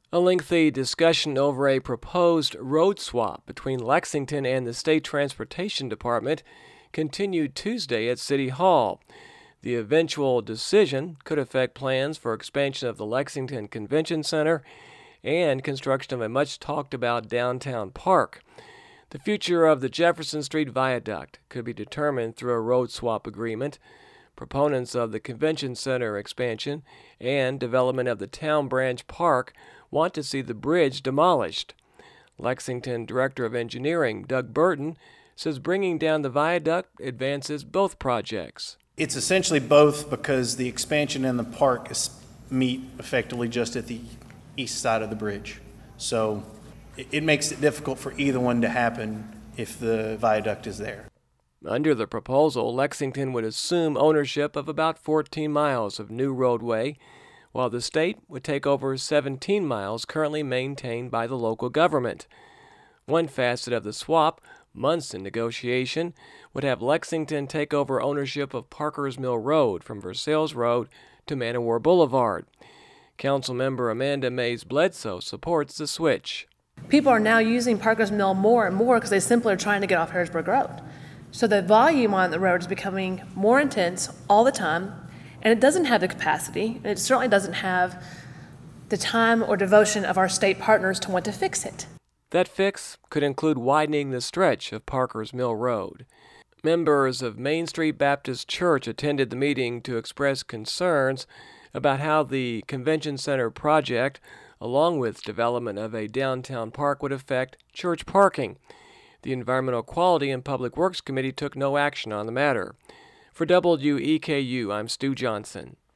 A lengthy discussion over a proposed road swap between Lexington and the State Transportation Department continued Tuesday at City Hall. The eventual decision could affect plans for expansion of the Lexington Convention Center and construction of a much-talked-about downtown park. The future of the Jefferson Street Viaduct could be determined through a road swap agreement. Proponents of the Convention Center expansion and development of the Town Branch Park want to see the bridge demolished. Lexington Director of Engineering Doug Burton says bringing down the viaduct advances both projects. It's essentially both because the expansion and the park meet effectively just at the east side of the bridge. So it makes it difficult for either one to happen if the viaduct is there. Under the proposal, Lexington would assume ownership of about 14 miles of new roadway, while the state would take over 17 miles currently maintained by the local government. One facet of the swap, months in negotiation, would have Lexington take over ownership of Parkers Mill Road from Versailles Road to Man O' War Boulevard. Councilmember Amanda Mays Bledsoe supports the switch. People are now using Parkers Mill more and more because they simply are trying to get off Harrisburg Road. So the volume on the road is becoming more intense all the time, and it doesn't have the capacity, and it certainly doesn't have the time or devotion of our state partners to want to fix it. That fix could include widening the stretch of Parkers Mill Road. Members of Main Street Baptist Church attended the meeting to express concerns about how the Convention Center project, along with development of a downtown park, would affect church parking. The Environmental Quality and Public Works Committee took no action on the matter. For WEKU, I'm Stu Johnson.